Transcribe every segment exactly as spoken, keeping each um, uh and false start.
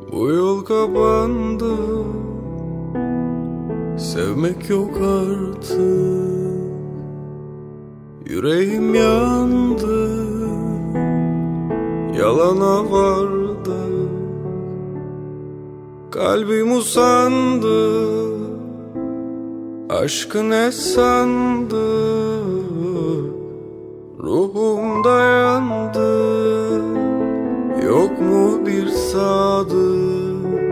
Bu yol kapandı, sevmek yok artık. Yüreğim yandı, yalana vardı. Kalbim usandı, aşkı ne sandı? Ruhum dayandı, yok mu bir sadık?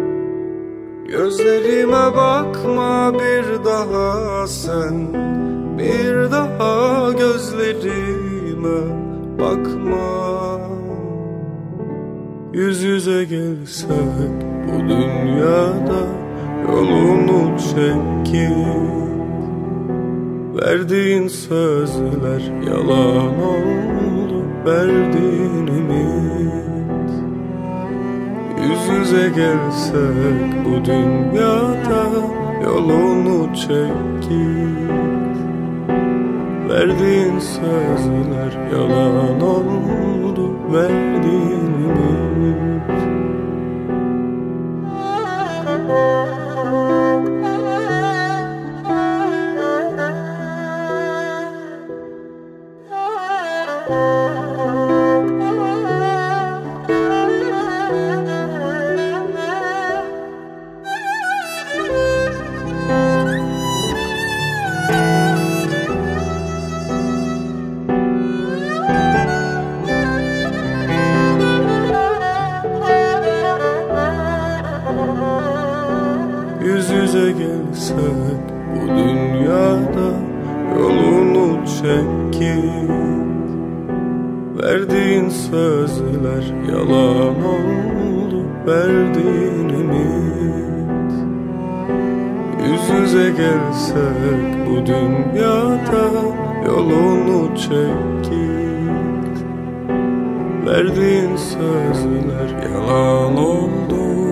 Gözlerime bakma bir daha sen, bir daha gözlerime bakma. Yüz yüze gelsek bu dünyada, yolunu çekip verdiğin sözler yalan oldu, verdiğin ümit. Yüz yüze gelsek bu dünyada, yolunu çekip verdiğin sözler yalan oldu, verdiğin ümit. Yüz yüze gelsek bu dünyada, yolunu çekip verdiğin sözler yalan oldu, verdiğin ümit. Yüz yüze gelsek bu dünyada, yolunu çekip verdiğin sözler yalan oldu,